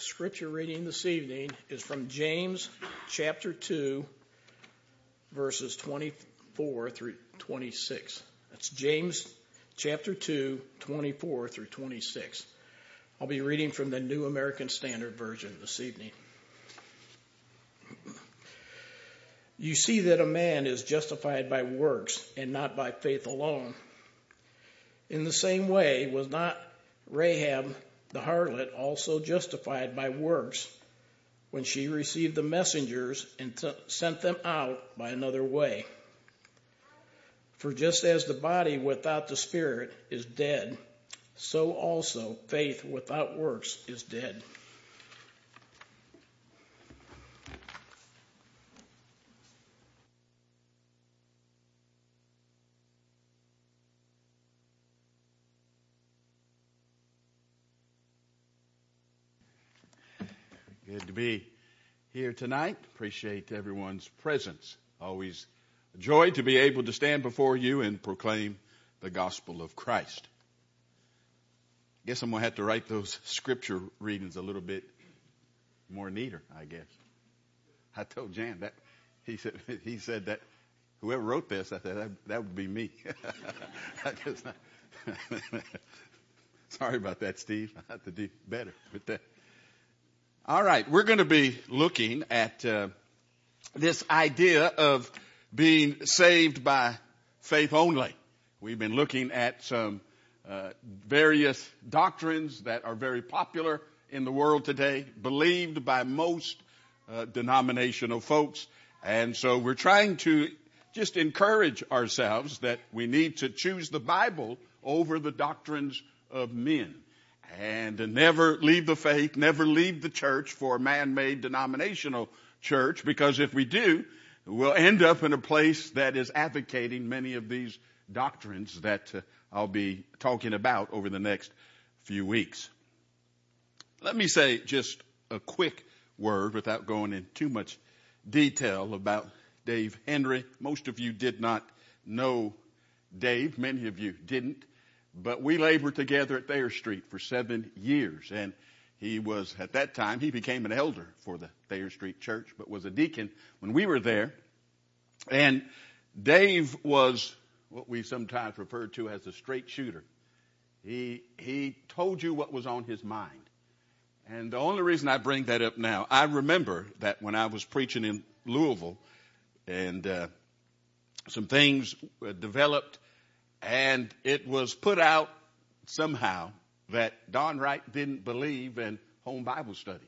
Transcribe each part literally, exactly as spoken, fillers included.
scripture reading this evening is from James chapter two, verses twenty-four through twenty-six. That's James chapter two, twenty-four through twenty-six. I'll be reading from the New American Standard Version this evening. You see that a man is justified by works and not by faith alone. In the same way, was not Rahab the harlot also justified by works when she received the messengers and t- sent them out by another way? For just as the body without the spirit is dead, so also faith without works is dead. Good to be here tonight. Appreciate everyone's presence. Always a joy to be able to stand before you and proclaim the gospel of Christ. I guess I'm going to have to write those scripture readings a little bit more neater, I guess. I told Jan that. He said, he said that whoever wrote this, I said, that, that would be me. I just, sorry about that, Steve. I have to do better with that. All right, we're going to be looking at uh, this idea of being saved by faith only. We've been looking at some uh, various doctrines that are very popular in the world today, believed by most uh, denominational folks. And so we're trying to just encourage ourselves that we need to choose the Bible over the doctrines of men. And to never leave the faith, never leave the church for a man-made denominational church, because if we do, we'll end up in a place that is advocating many of these doctrines that uh, I'll be talking about over the next few weeks. Let me say just a quick word without going into too much detail about Dave Henry. Most of you did not know Dave. Many of you didn't. But we labored together at Thayer Street for seven years. And he was, at that time, he became an elder for the Thayer Street Church, but was a deacon when we were there. And Dave was what we sometimes refer to as a straight shooter. He, he told you what was on his mind. And the only reason I bring that up now, I remember that when I was preaching in Louisville and uh, some things uh, developed, and it was put out somehow that Don Wright didn't believe in home Bible studies.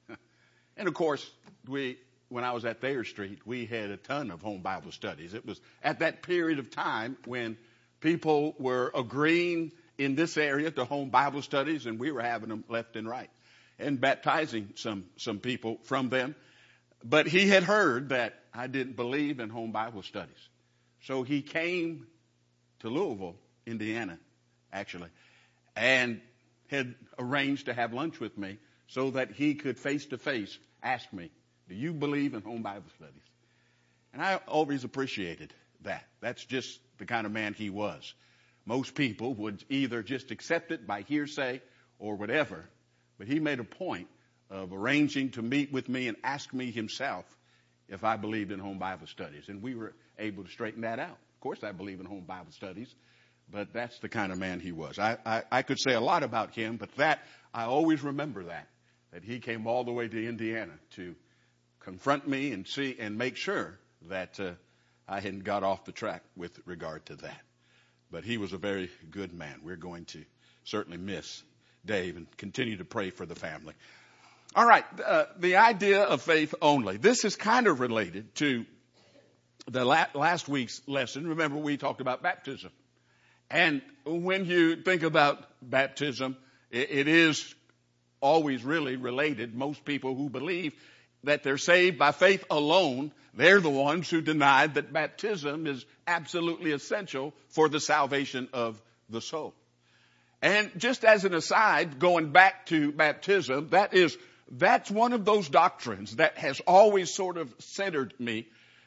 And of course, we, when I was at Thayer Street, we had a ton of home Bible studies. It was at that period of time when people were agreeing in this area to home Bible studies, and we were having them left and right and baptizing some, some people from them. But he had heard that I didn't believe in home Bible studies. So he came to Louisville, Indiana, actually, and had arranged to have lunch with me so that he could face-to-face ask me, do you believe in home Bible studies? And I always appreciated that. That's just the kind of man he was. Most people would either just accept it by hearsay or whatever, but he made a point of arranging to meet with me and ask me himself if I believed in home Bible studies, and we were able to straighten that out. Of course, I believe in home Bible studies, but that's the kind of man he was. I, I, I could say a lot about him, but that, I always remember that, that he came all the way to Indiana to confront me and see and make sure that uh, I hadn't got off the track with regard to that. But he was a very good man. We're going to certainly miss Dave and continue to pray for the family. All right, uh, the idea of faith only. This is kind of related to the la- last week's lesson. Remember, we talked about baptism. And when you think about baptism, it, it is always really related. Most people who believe that they're saved by faith alone, they're the ones who denied that baptism is absolutely essential for the salvation of the soul. And just as an aside, going back to baptism, that is, that's one of those doctrines that has always sort of centered me.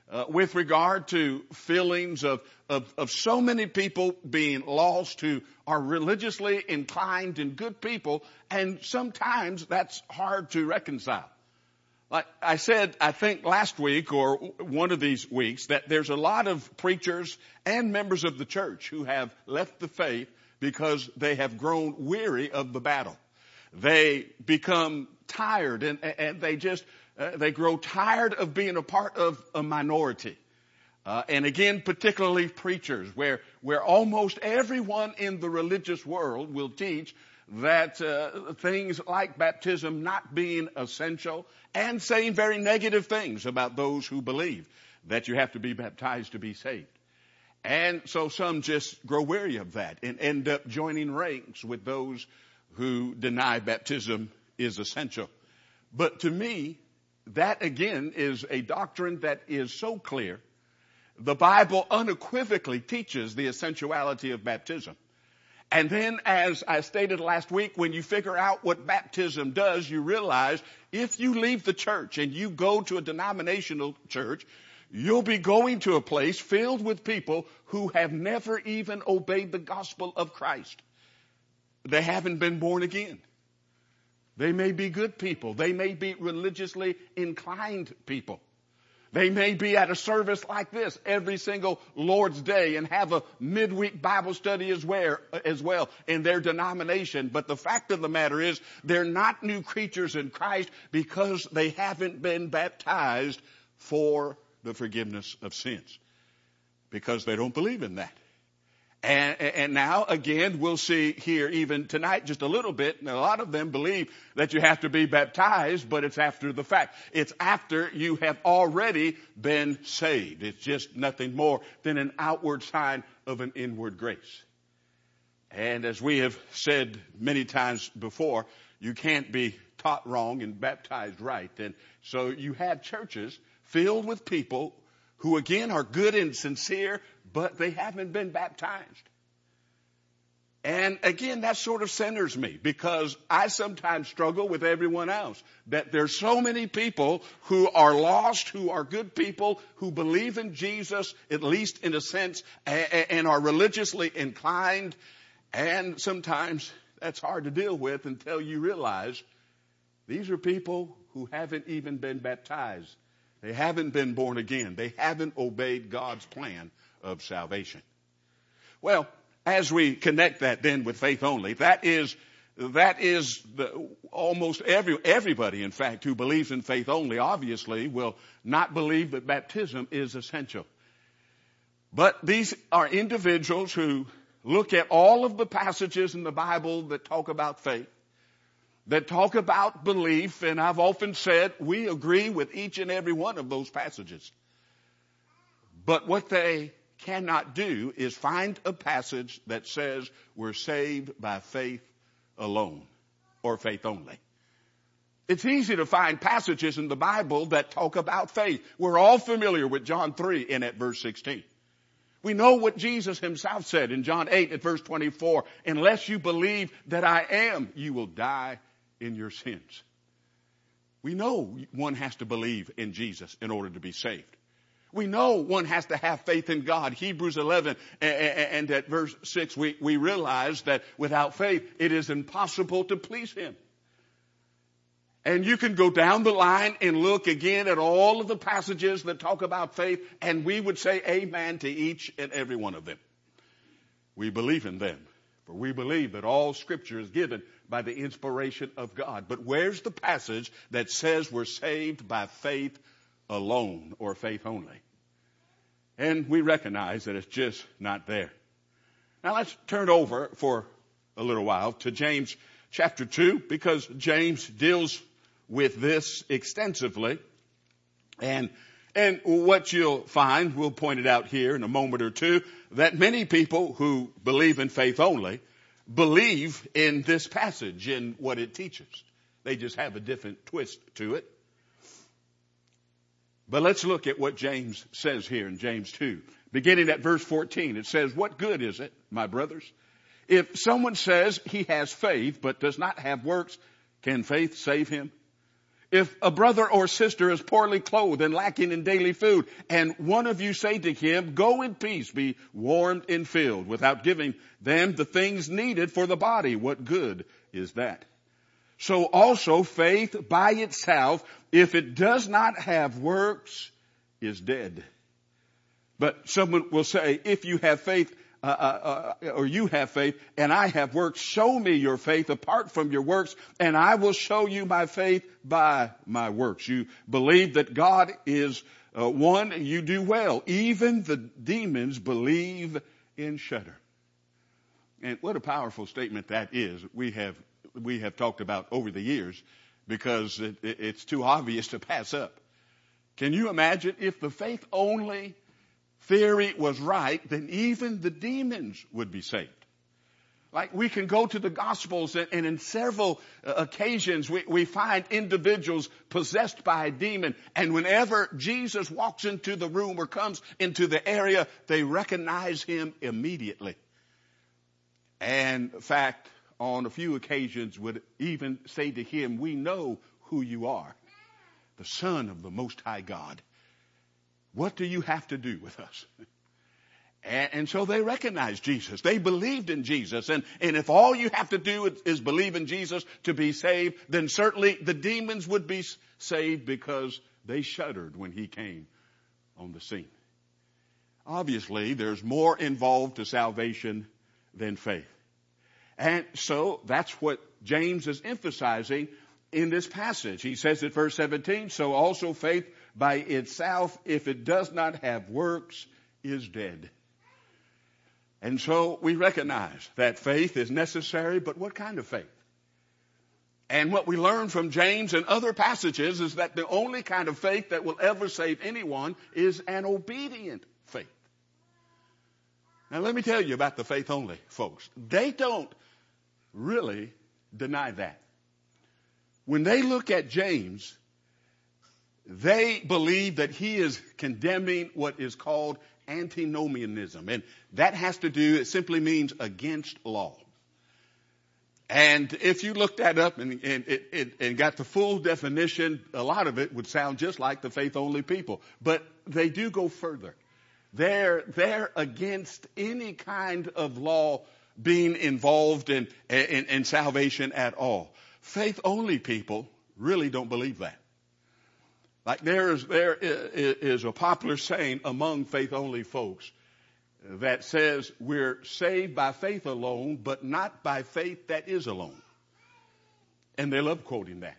uh, with regard to feelings of, of, of so many people being lost who are religiously inclined and good people, and sometimes that's hard to reconcile. Like I said, I think last week or one of these weeks, that there's a lot of preachers and members of the church who have left the faith because they have grown weary of the battle. They become tired and, and they just, uh, they grow tired of being a part of a minority. Uh, and again, particularly preachers, where, where almost everyone in the religious world will teach that uh, things like baptism not being essential, and saying very negative things about those who believe that you have to be baptized to be saved. And so some just grow weary of that and end up joining ranks with those who deny baptism is essential. But to me, that again is a doctrine that is so clear. The Bible unequivocally teaches the essentiality of baptism. And then, as I stated last week, when you figure out what baptism does, you realize if you leave the church and you go to a denominational church, you'll be going to a place filled with people who have never even obeyed the gospel of Christ. They haven't been born again. They may be good people. They may be religiously inclined people. They may be at a service like this every single Lord's Day and have a midweek Bible study as well, as well in their denomination. But the fact of the matter is they're not new creatures in Christ because they haven't been baptized for the forgiveness of sins. Because they don't believe in that. And, and now, again, we'll see here even tonight just a little bit, and a lot of them believe that you have to be baptized, but it's after the fact. It's after you have already been saved. It's just nothing more than an outward sign of an inward grace. And as we have said many times before, you can't be taught wrong and baptized right. And so you have churches filled with people who, again, are good and sincere, but they haven't been baptized. And again, that sort of centers me because I sometimes struggle with everyone else. That there's so many people who are lost, who are good people, who believe in Jesus, at least in a sense, and are religiously inclined. And sometimes that's hard to deal with until you realize these are people who haven't even been baptized. They haven't been born again. They haven't obeyed God's plan of salvation. Well, as we connect that then with faith only, that is, that is the, almost every, everybody, in fact, who believes in faith only, obviously, will not believe that baptism is essential. But these are individuals who look at all of the passages in the Bible that talk about faith, that talk about belief, and I've often said we agree with each and every one of those passages. But what they cannot do is find a passage that says we're saved by faith alone or faith only. It's easy to find passages in the Bible that talk about faith. We're all familiar with John three and at verse sixteen. We know what Jesus himself said in John eight at verse twenty-four. Unless you believe that I am, you will die in your sins. We know one has to believe in Jesus in order to be saved. We know one has to have faith in God. Hebrews eleven and at verse six, we, we realize that without faith, it is impossible to please him. And you can go down the line and look again at all of the passages that talk about faith, and we would say amen to each and every one of them. We believe in them, for we believe that all Scripture is given by the inspiration of God. But where's the passage that says we're saved by faith alone or faith only? And we recognize that it's just not there. Now let's turn over for a little while to James chapter two, because James deals with this extensively. And, and what you'll find, we'll point it out here in a moment or two, that many people who believe in faith only believe in this passage and what it teaches. They just have a different twist to it. But let's look at what James says here in James two. Beginning at verse fourteen, it says, "What good is it, my brothers, if someone says he has faith but does not have works? Can faith save him? If a brother or sister is poorly clothed and lacking in daily food, and one of you say to him, go in peace, be warmed and filled, without giving them the things needed for the body, what good is that? So also faith by itself, if it does not have works, is dead. But someone will say, if you have faith, Uh, uh, uh, or you have faith, and I have works, show me your faith apart from your works, and I will show you my faith by my works. You believe that God is uh, one, you do well. Even the demons believe and shudder. And what a powerful statement that is. We have we have talked about over the years, because it, it, it's too obvious to pass up. Can you imagine if the faith only theory was right, then even the demons would be saved. Like, we can go to the Gospels, and, and in several uh, occasions we, we find individuals possessed by a demon, and whenever Jesus walks into the room or comes into the area, they recognize him immediately. And in fact, on a few occasions would even say to him, we know who you are, the Son of the Most High God. What do you have to do with us? And, and so they recognized Jesus. They believed in Jesus. And, and if all you have to do is, is believe in Jesus to be saved, then certainly the demons would be saved, because they shuddered when he came on the scene. Obviously, there's more involved to salvation than faith. And so that's what James is emphasizing in this passage. He says at verse seventeen, so also faith by itself, if it does not have works, is dead. And so we recognize that faith is necessary, but what kind of faith? And what we learn from James and other passages is that the only kind of faith that will ever save anyone is an obedient faith. Now let me tell you about the faith only folks. They don't really deny that. When they look at James, they believe that he is condemning what is called antinomianism. And that has to do, it simply means against law. And if you looked that up and, and, and, and got the full definition, a lot of it would sound just like the faith-only people. But they do go further. They're, they're against any kind of law being involved in, in, in salvation at all. Faith-only people really don't believe that. Like there is, there is a popular saying among faith-only folks that says we're saved by faith alone, but not by faith that is alone. And they love quoting that.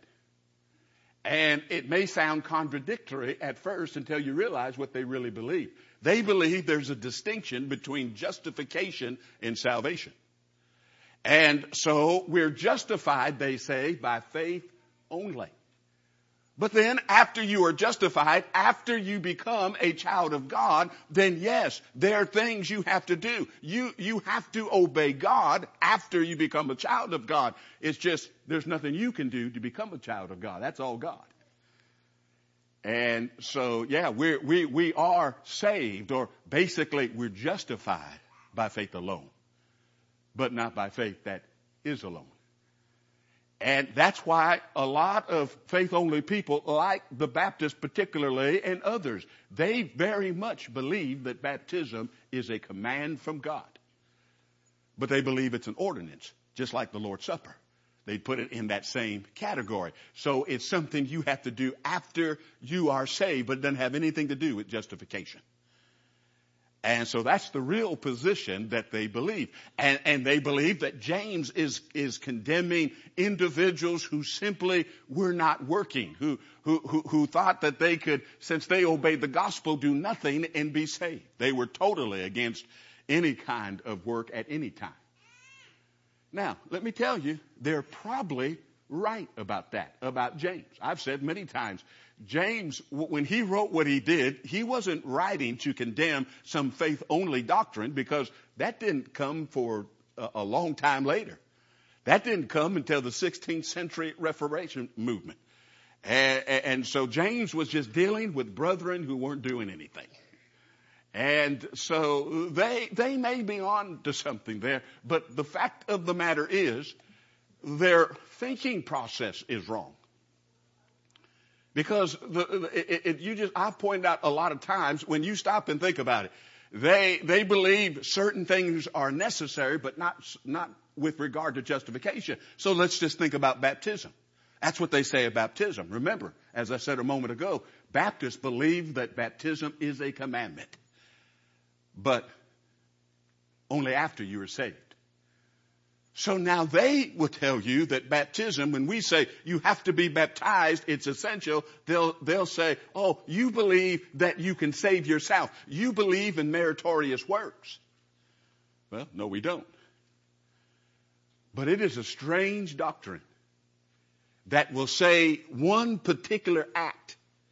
And it may sound contradictory at first until you realize what they really believe. They believe there's a distinction between justification and salvation. And so we're justified, they say, by faith only. But then after you are justified, after you become a child of God, then yes, there are things you have to do. You, you have to obey God after you become a child of God. It's just, there's nothing you can do to become a child of God. That's all God. And so, yeah, we're, we, we are saved, or basically we're justified by faith alone, but not by faith that is alone. And that's why a lot of faith-only people, like the Baptists particularly and others, they very much believe that baptism is a command from God. But they believe it's an ordinance, just like the Lord's Supper. They put it in that same category. So it's something you have to do after you are saved, but it doesn't have anything to do with justification. And so that's the real position that they believe. And, and they believe that James is, is condemning individuals who simply were not working, who, who, who, who thought that they could, since they obeyed the gospel, do nothing and be saved. They were totally against any kind of work at any time. Now, let me tell you, they're probably right about that, about James. I've said many times, James, when he wrote what he did, he wasn't writing to condemn some faith-only doctrine, because that didn't come for a, a long time later. That didn't come until the sixteenth century Reformation movement. And, and so James was just dealing with brethren who weren't doing anything. And so they, they may be on to something there, but the fact of the matter is their thinking process is wrong. Because the, it, it, you just, I've pointed out a lot of times when you stop and think about it, they, they believe certain things are necessary, but not, not with regard to justification. So let's just think about baptism. That's what they say of baptism. Remember, as I said a moment ago, Baptists believe that baptism is a commandment, but only after you are saved. So now they will tell you that baptism, when we say you have to be baptized, it's essential, they'll, they'll say, oh, you believe that you can save yourself. You believe in meritorious works. Well, no, we don't. But it is a strange doctrine that will say one particular act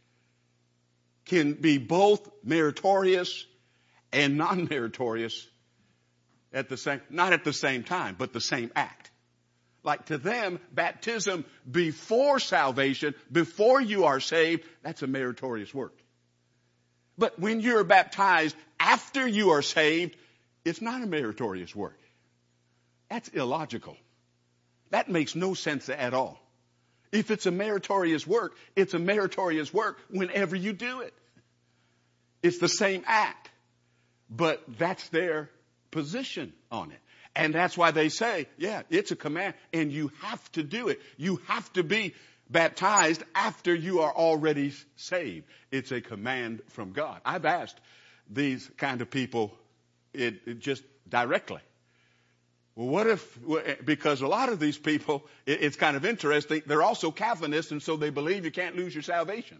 can be both meritorious and non-meritorious at the same, not at the same time, but the same act. Like to them, baptism before salvation, before you are saved, that's a meritorious work. But when you're baptized after you are saved, it's not a meritorious work. That's illogical. That makes no sense at all. If it's a meritorious work, it's a meritorious work whenever you do it. It's the same act, but that's their position on it. And that's why they say, yeah, it's a command and you have to do it. You have to be baptized after you are already saved. It's a command from God. I've asked these kind of people it, it just directly. Well, what if, because a lot of these people, it, it's kind of interesting, they're also Calvinists, and so they believe you can't lose your salvation.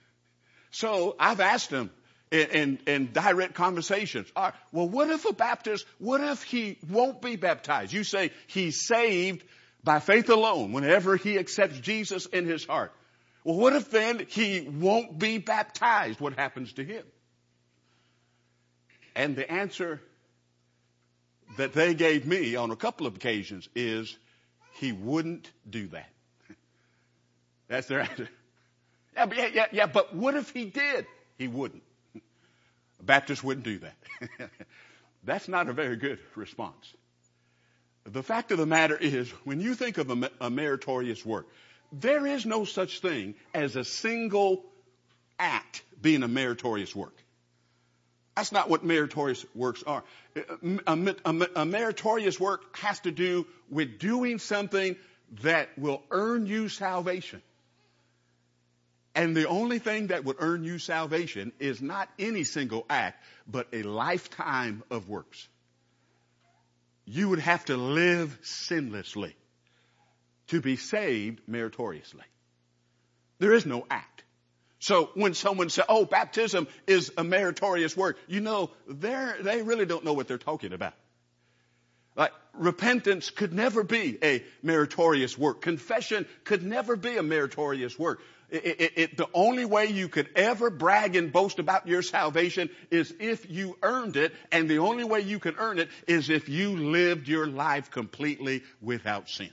So I've asked them in, in, in direct conversations, all right, well, what if a Baptist, what if he won't be baptized? You say he's saved by faith alone whenever he accepts Jesus in his heart. Well, what if then he won't be baptized? What happens to him? And the answer that they gave me on a couple of occasions is he wouldn't do that. That's their answer. Yeah, but, yeah, yeah, yeah, but what if he did? He wouldn't. A Baptist wouldn't do that. That's not a very good response. The fact of the matter is, when you think of a, a meritorious work, there is no such thing as a single act being a meritorious work. That's not what meritorious works are. A, a, a, a meritorious work has to do with doing something that will earn you salvation. And the only thing that would earn you salvation is not any single act, but a lifetime of works. You would have to live sinlessly to be saved meritoriously. There is no act. So when someone says, oh, baptism is a meritorious work, you know, they're, they really don't know what they're talking about. Like, repentance could never be a meritorious work. Confession could never be a meritorious work. It, it, it, the only way you could ever brag and boast about your salvation is if you earned it, and the only way you can earn it is if you lived your life completely without sin.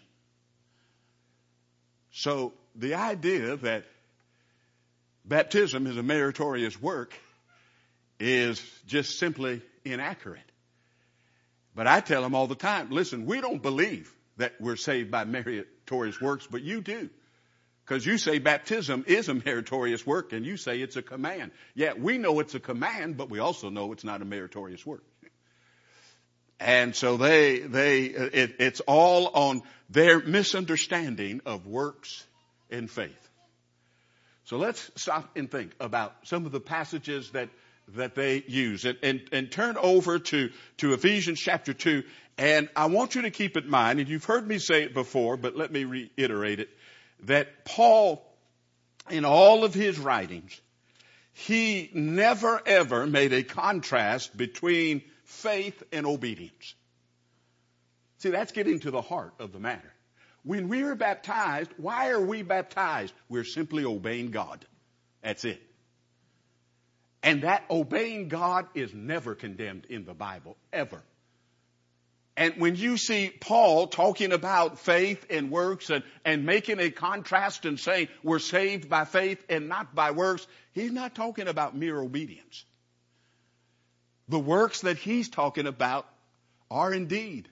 So the idea that baptism is a meritorious work is just simply inaccurate. But I tell them all the time, listen, we don't believe that we're saved by meritorious works, but you do. Because you say baptism is a meritorious work, and you say it's a command. Yeah, we know it's a command, but we also know it's not a meritorious work. And so they, they, it, it's all on their misunderstanding of works and faith. So let's stop and think about some of the passages that, that they use, and, and, and turn over to, to Ephesians chapter two. And I want you to keep in mind, and you've heard me say it before, but let me reiterate it, that Paul, in all of his writings, he never ever made a contrast between faith and obedience. See, that's getting to the heart of the matter. When we are baptized, why are we baptized? We're simply obeying God. That's it. And that obeying God is never condemned in the Bible, ever. And when you see Paul talking about faith and works and, and making a contrast and saying we're saved by faith and not by works, he's not talking about mere obedience. The works that he's talking about are indeed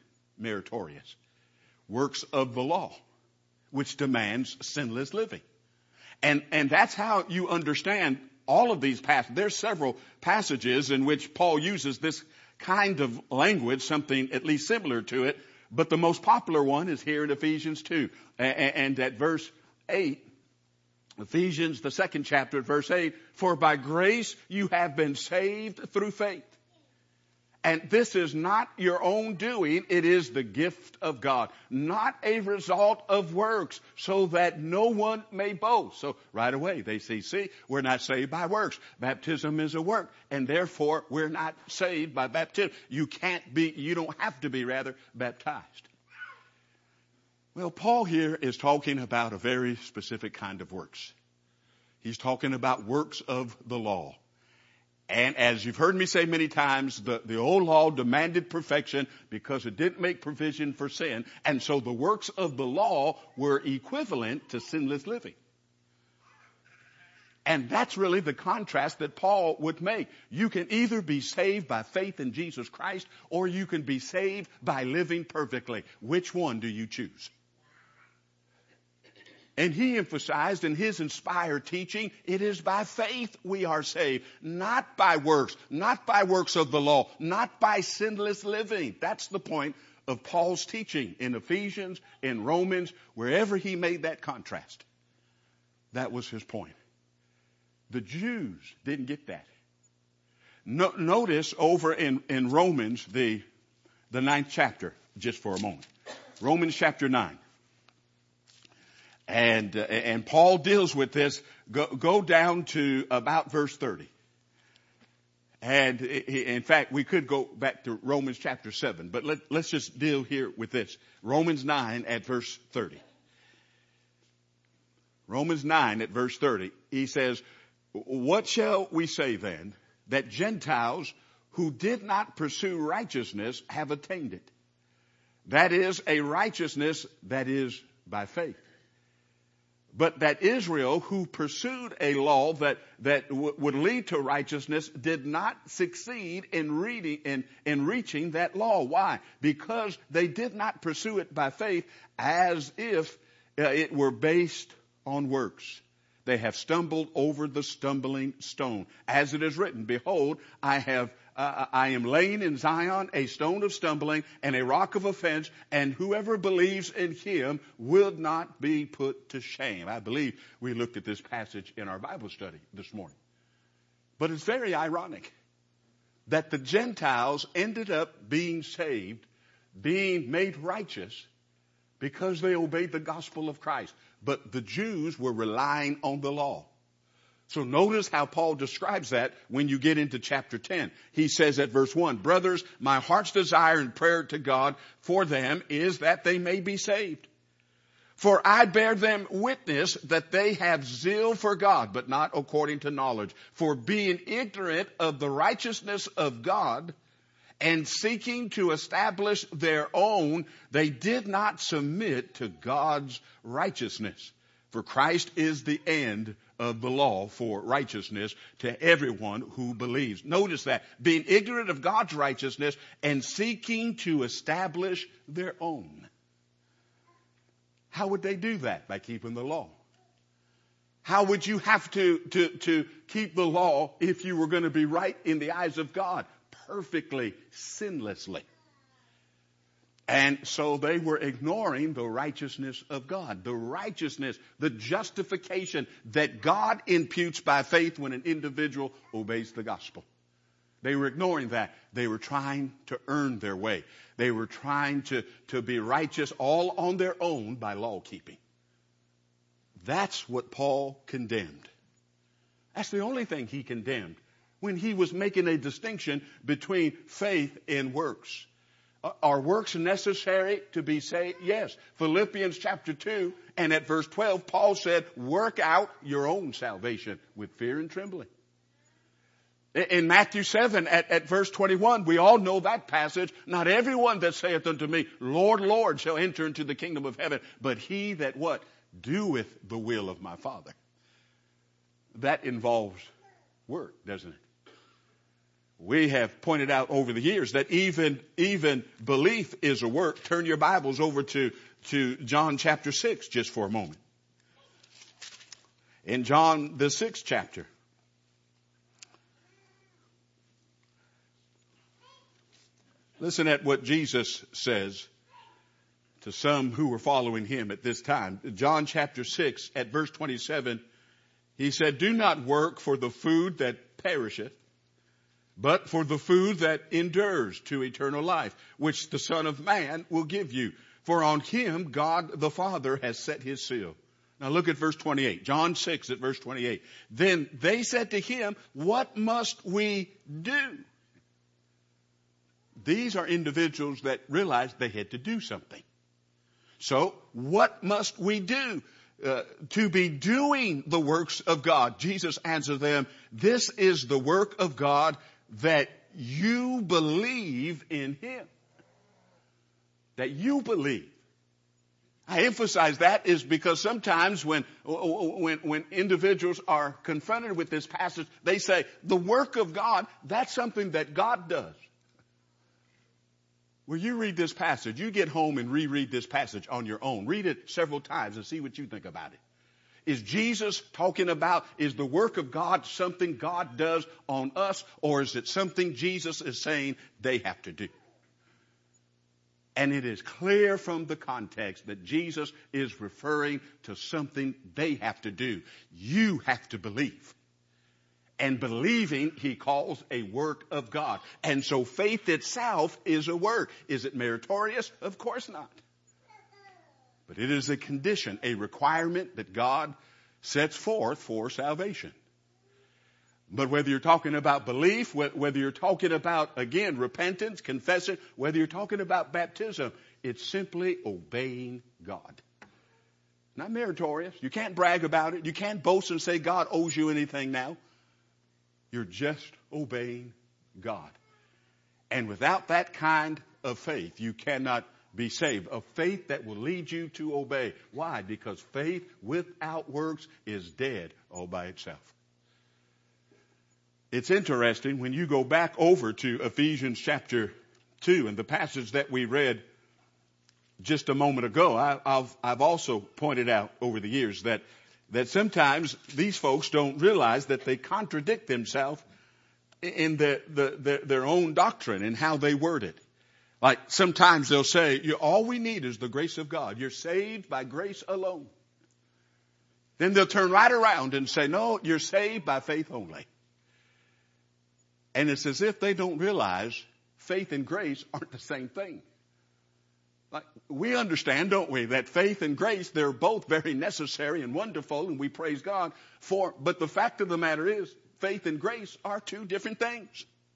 meritorious. Works of the law, which demands sinless living. And, and that's how you understand all of these passages. There's several passages in which Paul uses this kind of language, something at least similar to it. But the most popular one is here in Ephesians two. And, and at verse eight, Ephesians, the second chapter at verse eight, for by grace you have been saved through faith. And this is not your own doing. It is the gift of God, not a result of works, so that no one may boast. So right away they see, see, we're not saved by works. Baptism is a work, and therefore we're not saved by baptism. You can't be, you don't have to be, rather, baptized. Well, Paul here is talking about a very specific kind of works. He's talking about works of the law. And as you've heard me say many times, the, the old law demanded perfection because it didn't make provision for sin. And so the works of the law were equivalent to sinless living. And that's really the contrast that Paul would make. You can either be saved by faith in Jesus Christ, or you can be saved by living perfectly. Which one do you choose? And he emphasized in his inspired teaching, it is by faith we are saved, not by works, not by works of the law, not by sinless living. That's the point of Paul's teaching in Ephesians, in Romans, wherever he made that contrast. That was his point. The Jews didn't get that. No, notice over in, in Romans, the, the ninth chapter, just for a moment. Romans chapter nine. And, uh, and Paul deals with this. Go, go down to about verse thirty. And in fact, we could go back to Romans chapter seven, but let, let's just deal here with this. Romans nine at verse thirty. Romans nine at verse thirty. He says, what shall we say then? That Gentiles who did not pursue righteousness have attained it. That is a righteousness that is by faith. But that Israel, who pursued a law that, that w- would lead to righteousness, did not succeed in reading, in, in reaching that law. Why? Because they did not pursue it by faith as if uh, it were based on works. They have stumbled over the stumbling stone. As it is written, behold, I have Uh, I am laying in Zion a stone of stumbling and a rock of offense, and whoever believes in him will not be put to shame. I believe we looked at this passage in our Bible study this morning. But it's very ironic that the Gentiles ended up being saved, being made righteous, because they obeyed the gospel of Christ. But the Jews were relying on the law. So notice how Paul describes that when you get into chapter ten. He says at verse one, brothers, my heart's desire and prayer to God for them is that they may be saved. For I bear them witness that they have zeal for God, but not according to knowledge. For being ignorant of the righteousness of God and seeking to establish their own, they did not submit to God's righteousness. For Christ is the end of the law for righteousness to everyone who believes. Notice that. Being ignorant of God's righteousness and seeking to establish their own. How would they do that? By keeping the law. How would you have to, to, to keep the law if you were going to be right in the eyes of God? Perfectly, sinlessly. And so they were ignoring the righteousness of God. The righteousness, the justification that God imputes by faith when an individual obeys the gospel. They were ignoring that. They were trying to earn their way. They were trying to, to be righteous all on their own by law keeping. That's what Paul condemned. That's the only thing he condemned when he was making a distinction between faith and works. Are works necessary to be saved? Yes. Philippians chapter two and at verse twelve, Paul said, work out your own salvation with fear and trembling. In Matthew seven at, at verse twenty-one, we all know that passage. Not everyone that saith unto me, Lord, Lord, shall enter into the kingdom of heaven, but he that what? Doeth the will of my Father. That involves work, doesn't it? We have pointed out over the years that even, even belief is a work. Turn your Bibles over to, to John chapter six just for a moment. In John, the sixth chapter, listen at what Jesus says to some who were following him at this time. John chapter six at verse twenty-seven, he said, "Do not work for the food that perisheth, but for the food that endures to eternal life, which the Son of Man will give you. For on him God the Father has set his seal." Now look at verse twenty-eight. John six at verse twenty-eight. "Then they said to him, what must we do?" These are individuals that realized they had to do something. So what must we do uh, to be doing the works of God? Jesus answered them, "This is the work of God, that you believe in him." That you believe. I emphasize that is because sometimes when, when, when individuals are confronted with this passage, they say, the work of God, that's something that God does. Well, you read this passage, you get home and reread this passage on your own. Read it several times and see what you think about it. Is Jesus talking about, is the work of God something God does on us, or is it something Jesus is saying they have to do? And it is clear from the context that Jesus is referring to something they have to do. You have to believe. And believing, he calls a work of God. And so faith itself is a work. Is it meritorious? Of course not. But it is a condition, a requirement that God sets forth for salvation. But whether you're talking about belief, whether you're talking about, again, repentance, confession, whether you're talking about baptism, it's simply obeying God. Not meritorious. You can't brag about it. You can't boast and say God owes you anything now. You're just obeying God. And without that kind of faith, you cannot be saved. A faith that will lead you to obey. Why? Because faith without works is dead all by itself. It's interesting when you go back over to Ephesians chapter two and the passage that we read just a moment ago. I, I've, I've also pointed out over the years that that sometimes these folks don't realize that they contradict themselves in the, the, the, their own doctrine and how they word it. Like sometimes they'll say, you, all we need is the grace of God. You're saved by grace alone. Then they'll turn right around and say, no, you're saved by faith only. And it's as if they don't realize faith and grace aren't the same thing. Like, we understand, don't we, that faith and grace, they're both very necessary and wonderful, and we praise God for, but the fact of the matter is, faith and grace are two different things.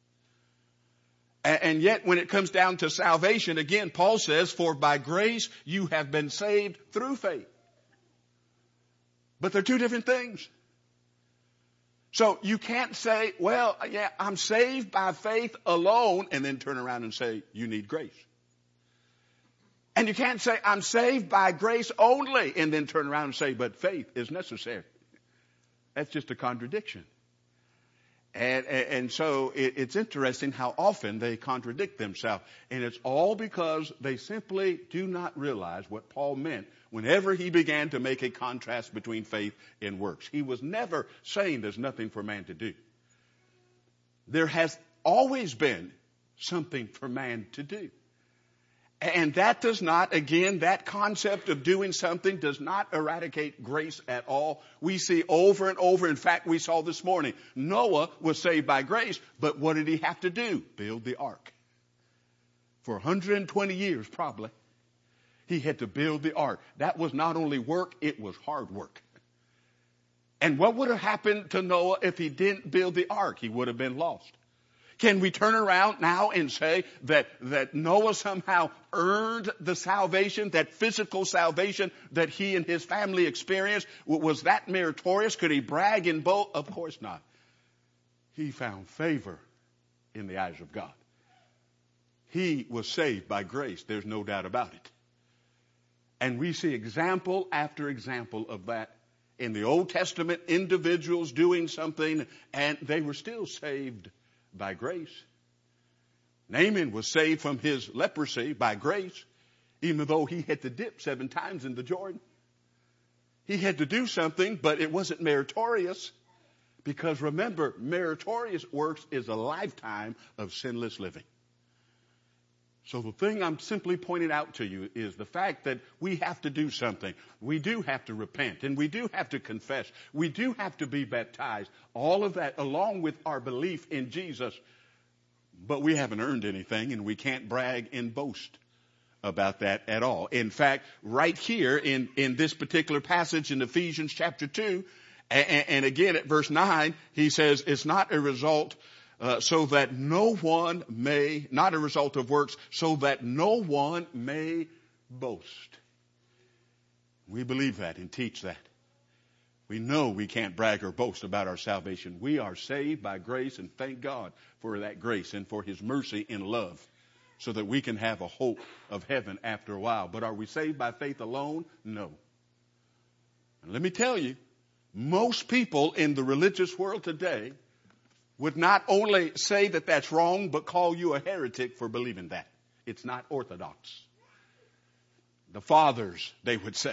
And, and yet, when it comes down to salvation, again, Paul says, for by grace you have been saved through faith. But they're two different things. So you can't say, well, yeah, I'm saved by faith alone, and then turn around and say, you need grace. And you can't say, I'm saved by grace only, and then turn around and say, but faith is necessary. That's just a contradiction. And, and, and so it, it's interesting how often they contradict themselves. And it's all because they simply do not realize what Paul meant whenever he began to make a contrast between faith and works. He was never saying there's nothing for man to do. There has always been something for man to do. And that does not, again, that concept of doing something does not eradicate grace at all. We see over and over, in fact, we saw this morning, Noah was saved by grace, but what did he have to do? Build the ark. For one hundred twenty years, probably, he had to build the ark. That was not only work, it was hard work. And what would have happened to Noah if he didn't build the ark? He would have been lost. Can we turn around now and say that, that Noah somehow earned the salvation, that physical salvation that he and his family experienced? Was that meritorious? Could he brag and boast? Of course not. He found favor in the eyes of God. He was saved by grace. There's no doubt about it. And we see example after example of that in the Old Testament, individuals doing something, and they were still saved by grace. Naaman was saved from his leprosy by grace, even though he had to dip seven times in the Jordan. He had to do something, but it wasn't meritorious. Because remember, meritorious works is a lifetime of sinless living. So the thing I'm simply pointing out to you is the fact that we have to do something. We do have to repent, and we do have to confess. We do have to be baptized. All of that along with our belief in Jesus. But we haven't earned anything, and we can't brag and boast about that at all. In fact, right here in, in this particular passage in Ephesians chapter two, and, and again at verse nine, he says it's not a result uh, so that no one may, not a result of works, so that no one may boast. We believe that and teach that. We know we can't brag or boast about our salvation. We are saved by grace, and thank God for that grace and for his mercy and love so that we can have a hope of heaven after a while. But are we saved by faith alone? No. And let me tell you, most people in the religious world today would not only say that that's wrong, but call you a heretic for believing that. It's not orthodox. The fathers, they would say.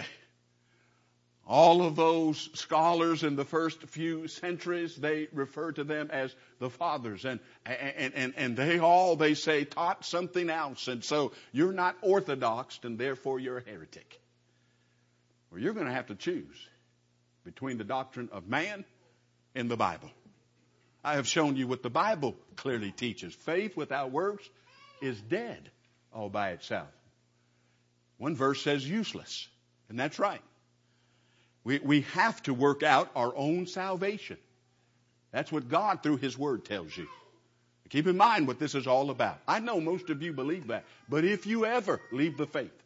All of those scholars in the first few centuries, they refer to them as the fathers. And, and, and, and they all, they say, taught something else. And so you're not orthodox, and therefore you're a heretic. Well, you're going to have to choose between the doctrine of man and the Bible. I have shown you what the Bible clearly teaches. Faith without works is dead all by itself. One verse says useless, and that's right. We, we have to work out our own salvation. That's what God through his word tells you. Keep in mind what this is all about. I know most of you believe that, but if you ever leave the faith,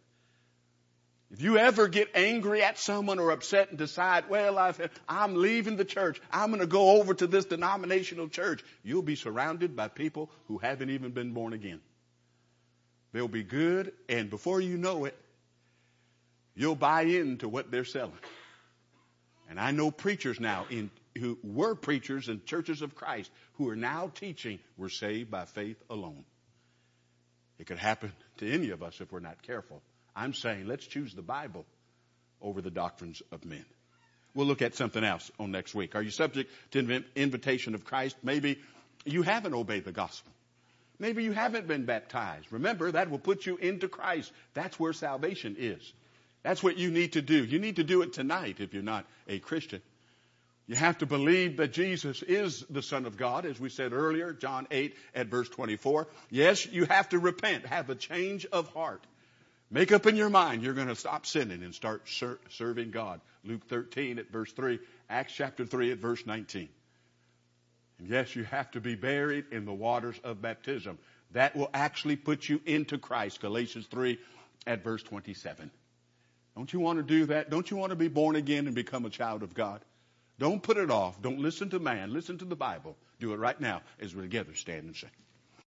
if you ever get angry at someone or upset and decide, well, I've, I'm leaving the church, I'm going to go over to this denominational church, you'll be surrounded by people who haven't even been born again. They'll be good, and before you know it, you'll buy into what they're selling. And I know preachers now in, who were preachers in churches of Christ who are now teaching we're saved by faith alone. It could happen to any of us if we're not careful. I'm saying let's choose the Bible over the doctrines of men. We'll look at something else on next week. Are you subject to the invitation of Christ? Maybe you haven't obeyed the gospel. Maybe you haven't been baptized. Remember, that will put you into Christ. That's where salvation is. That's what you need to do. You need to do it tonight if you're not a Christian. You have to believe that Jesus is the Son of God, as we said earlier, John eight at verse twenty-four. Yes, you have to repent, have a change of heart. Make up in your mind you're going to stop sinning and start ser- serving God. Luke thirteen at verse three, Acts chapter three at verse nineteen. And yes, you have to be buried in the waters of baptism. That will actually put you into Christ. Galatians three at verse twenty-seven. Don't you want to do that? Don't you want to be born again and become a child of God? Don't put it off. Don't listen to man. Listen to the Bible. Do it right now as we together stand and sing.